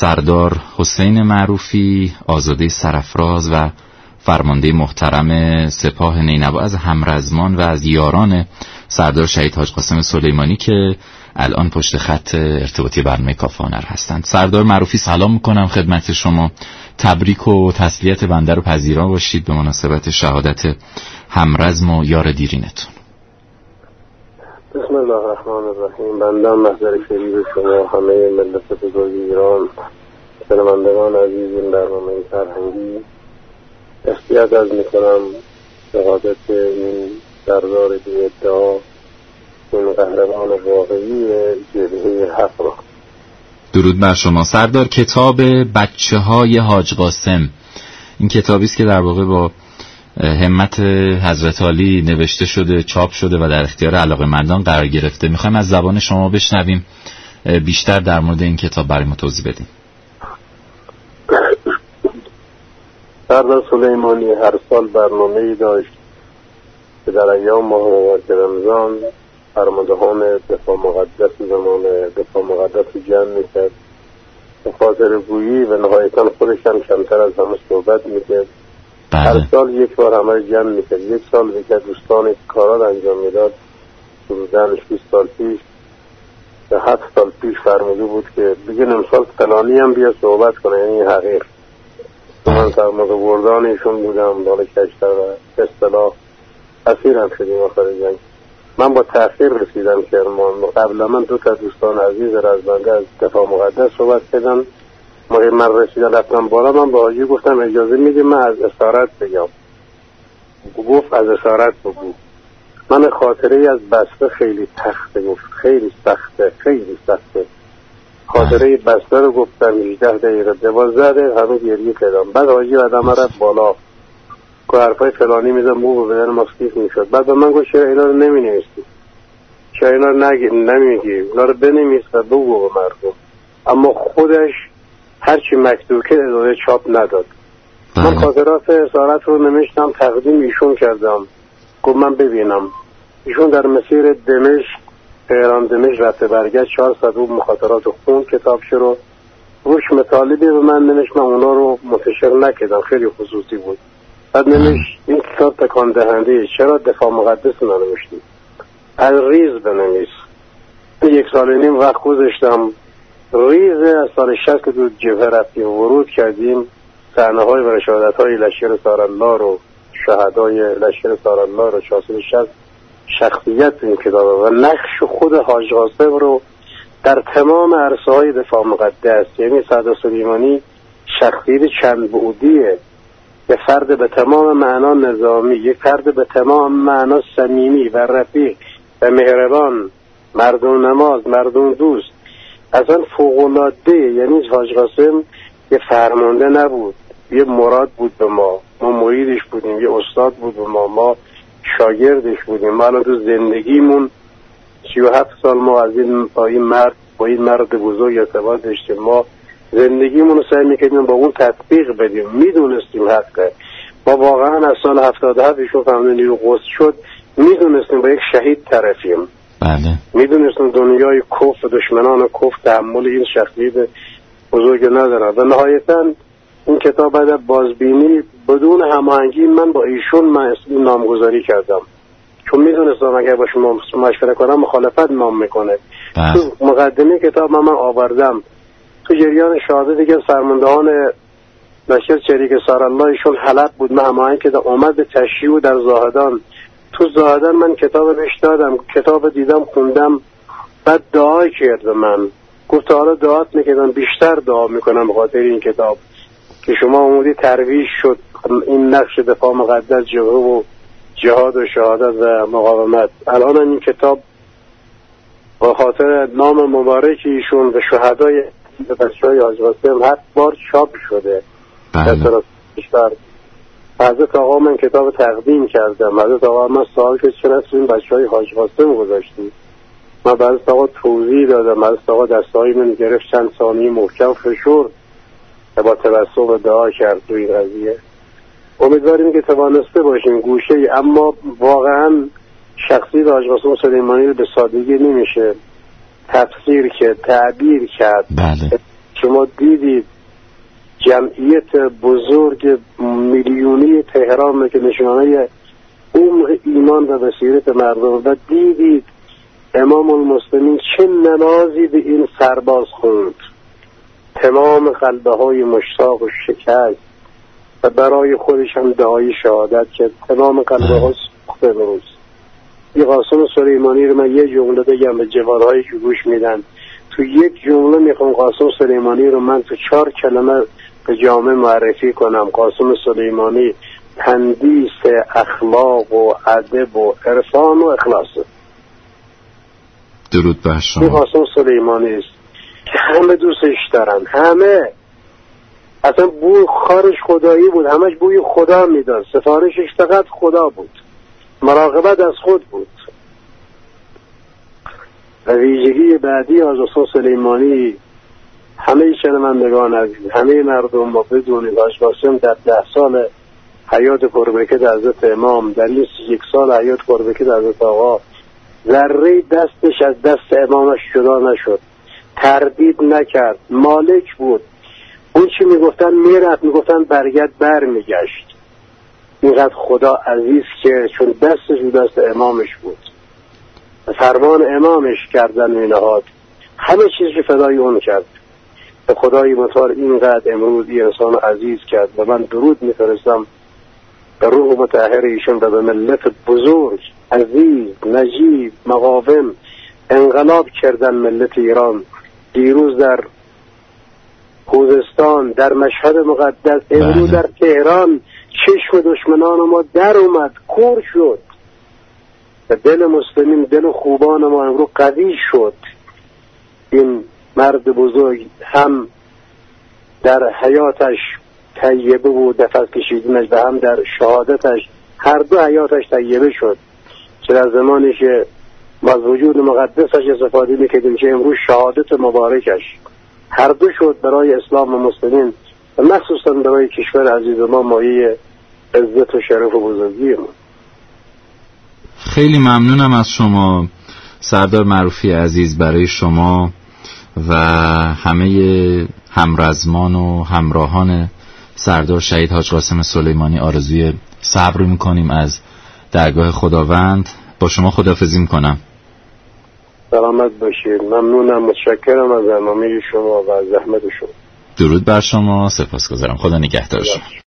سردار حسین معروفی آزاده سرافراز و فرمانده محترم سپاه نینوا از همرزمان و از یاران سردار شهید حاج قاسم سلیمانی که الان پشت خط ارتباطی برنامه کافه هنر هستند. سردار معروفی سلام میکنم خدمت شما، تبریک و تسلیت بنده رو پذیرا باشید به مناسبت شهادت همرزم و یار دیرینتون. بسم الله الرحمن الرحیم. بنده محضر شریف شما همه ملت بزرگ ایران، شنوندگان عزیز این برنامه فرهنگی، احتیاط از میکنم شهادت این سردار بی ادعا، این قهرمان واقعی جبهه حق را. درود بر شما سردار. کتاب بچه های حاج قاسم، این کتابی است که در واقع با همت حضرت علی نوشته شده، چاپ شده و در اختیار علاقه‌مندان قرار گرفته. میخوایم از زبان شما بشنویم بیشتر در مورد این کتاب برای ما توضیح بدیم. سردار سلیمانی هر سال برنامه‌ای داشت که در ایام ماه مبارک رمضان فرماندهان دفاع مقدس زمان دفاع مقدس جمع میکرد به خاطر گویی و نهایتاً خودش هم کمتر از همه صحبت میکرد. هر سال یک بار همه جمع میکرد. یک سال که دوستانی کارات انجام میداد حدوداً 6 سال پیش و 7 سال پیش فرموده بود که بگین امسال فلانی هم بیا صحبت کنه، یعنی حقیق. من سرمایه بردان ایشون بودم، بالا کشتر و اصطلاح اسیر هم شدیم آخر جنگ. من با تأخیر رسیدم کرمان. قبل من 2 تا دوستان عزیز رزمنده از دفاع مقدس صحبت کردن. موقع من رسیدن رفتم بالا، من با حاجی گفتم اجازه میدی من از اسارت بگم. گفت از اسارت بگو. من خاطره از بسته خیلی تخته، گفت خیلی سخته. خاطره بسته رو گفتم 18 دقیقه 12 دقیقه همه گریه کردم. بعد حاجی آدم رفت بالا که حرفای فلانی میزن مو به بدن ماسکیف میشد. بعد به من گفت چرا اینا رو نمینویسی، چرا اینا رو نمیگی، اینا رو بنویس و بگو به مردم. اما خودش هرچی مکتوب که اداره چاپ نداد. من خاطرات اسارت رو نمیشتم، تقدیم ایشون کردم. گفت من ببینم. ایشون در مسیر دمشق، تهران دمشق رفته برگشت 400 روز مخاطرات خون کتاب شروع روش مطالبی به من نمیشت. من اونا رو منتشر نکردم، خیلی خصوصی بود. بعد نمیشت این کتاب تکان دهنده چرا دفاع مقدس ننوشتی، از ریز بنویس. 1 سال و نیم وقت گذاشتم. ریز از سال 60 که دو جبهه رفتیم ورود کردیم، صحنه های و شهادت های لشکر سارالله رو، شهدای لشکر سارالله رو 460 شخصیت این کتاب و نقش خود حاج قاسم رو در تمام عرصه های دفاع مقدس، یعنی سردار سلیمانی شخصیت چند بعدیه، یک فرد به تمام معنا نظامی، یک فرد به تمام معنا صمیمی و رفیق و مهربان، مردم نماز، مردم دوست، اصلا فوق‌العاده. یعنی حاج قاسم یه فرمانده نبود، یه مراد بود به ما مریدش بودیم، یه استاد بود به ما شاگردش بودیم. ما الان تو زندگیمون 37 سال ما از با این مرد بزرگ ارتباط داشتیم. ما زندگیمون رو سعی میکنیم با اون تطبیق بدیم، میدونستیم حقه. ما واقعا از سال 77 ایشون فهمیدن نیرو قدس شد، میدونستیم با یک شهید طرفیم. بله. میدونستیم دنیای کفر، دشمنان کفر تحمل این شخصیت بزرگ ندارن. و نهایتا این کتاب بعد بازبینی بدون هماهنگی من با ایشون نامگذاری کردم، چون میدونستم اگر با شما مشوره کنم مخالفت نام میکنه. تو مقدمه کتاب من آوردم تو جریان شهادت دیگه فرماندهان لشکر چریک سارالله ایشون حلب بود. من هماهنگ کردم، اومد به تشییع در زاهدان. تو زاهدان من کتاب بهش دادم، کتاب دیدم خوندم، بعد دعا کرد به من. گفت حالا دعات میکردم، بیشتر دعا میکنم به خاطر این کتاب که شما اومدی ترویج شد این نقش دفاع مقدس، جبهه و جهاد و شهادت و مقاومت. الان این کتاب با خاطر نام مبارک ایشون و شهدای بچه‌های حاج قاسم 7 بار چاپ شده. بیشتر حضرت آقا من کتاب تقدیم کردم. حضرت آقا من سوال که چرا اسم این بچه‌های حاج قاسم گذاشتی؟ من به حضرت آقا توضیح دادم. حضرت آقا دستای من گرفت، چند ثانیه محکم فشرد و با تبسم دعا کرد تو این قضیه. امیدواریم که توانسته باشیم گوشه ای، اما واقعا شخصیت حاج قاسم سلیمانی رو به سادگی نمیشه تفسیر کرد، تعبیر کرد. بله. شما دیدید جمعیت بزرگ میلیونی تهران که نشانه عمق ایمان و بصیرت مردم، و دیدید امام المسلمین چه نمازی به این سرباز خوند، تمام قلبه های مشتاق و شکست و برای خودش هم دعای شهادت که تمام قلبه ها سوخته امروز. این قاسم سلیمانی رو من یه جمله بگم به جوانهایی که گوش میدن. تو یک جمله میخوام قاسم سلیمانی رو من تو 4 کلمه به جامعه معرفی کنم. قاسم سلیمانی تندیس اخلاق و ادب و عرفان و اخلاصه. درود بر شما. این قاسم سلیمانی است که همه دوستش دارن، همه اصلا بوی خارش خدایی بود، همش بوی خدا میداد، سفارشش فقط خدا بود، مراقبت از خود بود. و ویژگی بعدی از قاسم سلیمانی همه شنوندگان عزیز، همه مردم ما بدونید حاج قاسم در 10 سال حیات پربرکت حضرت امام، در این 31 سال حیات پربرکت حضرت آقا، ذره دستش از دست امامش جدا نشد، تردید نکرد، مالک بود. اون چی میگفتن میرفت، میگفتن برگرد، بر میگشت. اینقدر خدا عزیز که چون دستش بود دست امامش بود، فرمان امامش کردن مینهاد، همه چیزی فدای اون کرد. به خدای متعال اینقدر امروز این انسان عزیز کرد و من درود میفرستم به روح مطهر ایشون و به ملت بزرگ عزیز نجیب مقاوم انقلاب کردن ملت ایران. دیروز در خوزستان، در مشهد مقدس، امروز در تهران چشم دشمنان ما در اومد، کور شد و دل مسلمین، دل خوبان ما امروز قوی شد. این مرد بزرگ هم در حیاتش طیبه بود، نفس کشیدنش، و هم در شهادتش، هر دو حیاتش طیبه شد. چه در زمانی که ما از وجود مقدسش استفاده میکردیم، چه امروز شهادت مبارکش، هر دو شد برای اسلام و مسلمین و مخصوصا برای کشور عزیز ما مایه عزت و شرف و بزرگی ما. خیلی ممنونم از شما سردار معروفی عزیز. برای شما و همه همرزمان و همراهان سردار شهید حاج قاسم سلیمانی آرزوی صبر میکنیم از درگاه خداوند. با شما خداحافظی میکنم. سلامت باشید. ممنونم، متشکرم از برنامه شما و زحمت شما. درود بر شما، سپاسگزارم. خدا نگهدار شما.